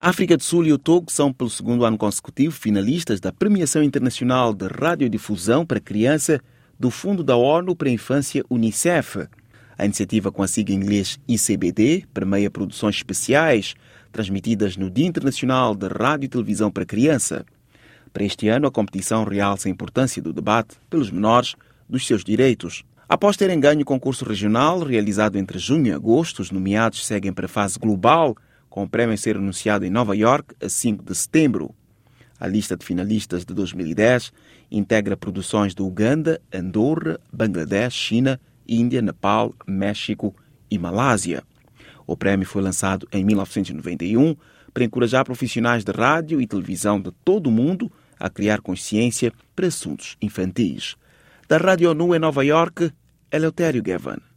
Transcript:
A África do Sul e o Togo são, pelo segundo ano consecutivo, finalistas da Premiação Internacional de Radiodifusão para Criança do Fundo da ONU para a Infância UNICEF. A iniciativa, com a sigla em inglês ICBD, permeia produções especiais transmitidas no Dia Internacional de Rádio e Televisão para Criança. Para este ano, a competição realça a importância do debate pelos menores dos seus direitos. Após terem ganho o concurso regional, realizado entre junho e agosto, os nomeados seguem para a fase global, com o prémio a ser anunciado em Nova York a 5 de setembro. A lista de finalistas de 2010 integra produções de Uganda, Andorra, Bangladesh, China, Índia, Nepal, México e Malásia. O prémio foi lançado em 1991 para encorajar profissionais de rádio e televisão de todo o mundo a criar consciência para assuntos infantis. Da Rádio ONU em Nova York, Eleutério Gavan.